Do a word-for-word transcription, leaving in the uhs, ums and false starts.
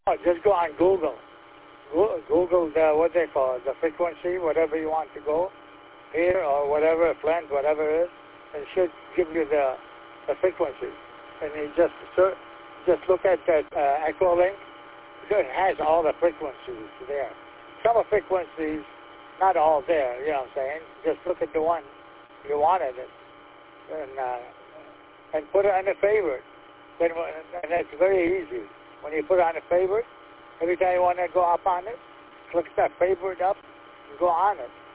Oh, just go on Google. Go- Google the, what they call it, the frequency, whatever you want to go, here or whatever, Flint, whatever it is, and it should give you the, the frequency. And you just search, just look at that uh, Echolink. It has all the frequencies there. Some of frequencies, not all there, you know what I'm saying? Just look at the one you wanted it, and uh, and put it on a favorite. Then, and it's very easy. When you put it on a favorite, every time you want to go up on it, click that favorite up and go on it.